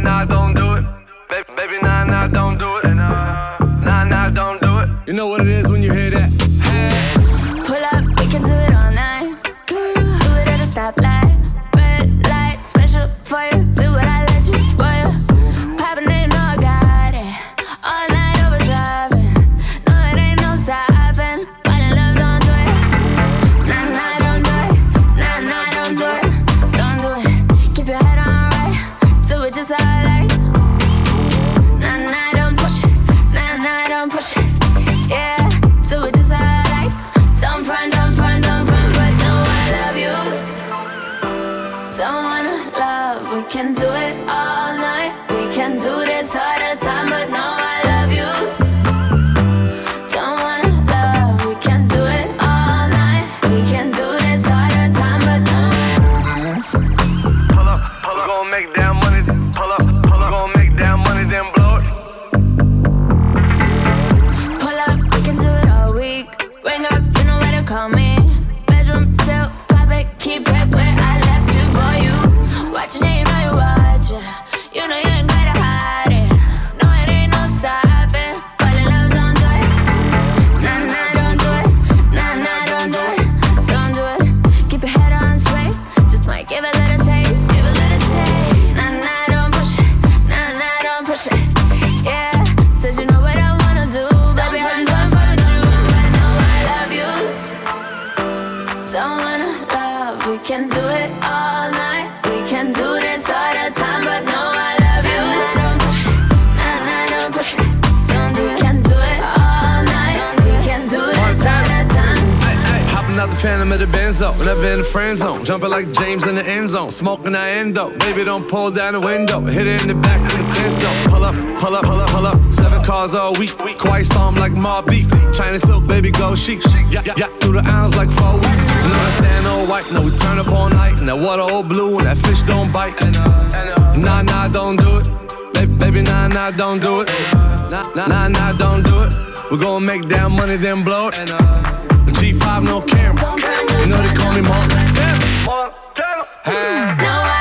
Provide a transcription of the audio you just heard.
nah, don't do it. Baby, nah, nah, don't do it. Nah, nah, don't do it. You know what it is when you hear that? Hey. Pull up, we can do it all night. Do it at a stoplight. Red light, special for you. Do what I let you, boy. Poppin', they know I got it. All night overdriving. No, it ain't no stopping. Fall in love, don't do it. Nah, nah, don't do it. Nah, nah, don't do it. Don't do it. Keep your head on right. Do it just how I like. Nah, nah, don't push it. Nah, nah, don't push it. Yeah, do it just how I like. Don't front, don't front, don't front, but no, I love you. Don't wanna love, we can do it all night. We can do this all the time, but no, I love you. Don't wanna love, we can do it all night. We can do this all the time, but no. Pull up, we gon' make that money. Pull up, we gon' make that money, then blow it. Pull up, we can do it all week. Ring up, you know where to call me. Bedroom, still, pop it, keep it where I left you, boy. You watching it, you know you watching. You know you ain't gotta hide it. No, it ain't no stopping. Fall in love, don't do it. Nah, nah, don't do it. Nah, nah, don't do it. Don't do it. Keep your head on straight. Just might give a little taste. Give a little taste. Nah, nah, don't push it. Nah, nah, don't push it. Yeah, said you know what I wanna do. Baby, I just wanna fuck with you. I know I love you. Don't wanna love, we can do it all night. We can do this all the time, but no, I love you. Don't push it. Nah, nah, don't push it. Don't do it. We can do it all night. We can do this all the time. Hopping out the Phantom of the Benzo, never in the friend zone. Jumping like James in the end zone, smoking that endo. Baby, don't pull down the window. Hit it in the back with a 10-stone. Pull up, pull up, pull up, pull up. 7 cars all week. Quiet storm like Mobb Deep. China silk, baby, go chic. Yeah, through the aisles like 4 weeks. You know what I'm saying? All white, no, we turn up all night. And that water all blue, and that fish don't bite. Nah, nah, don't do it. Baby, nah, nah, don't do it. Nah, nah, don't do it. We gon' make that money, then blow it. G5, no cameras. You know they call me Montana. No,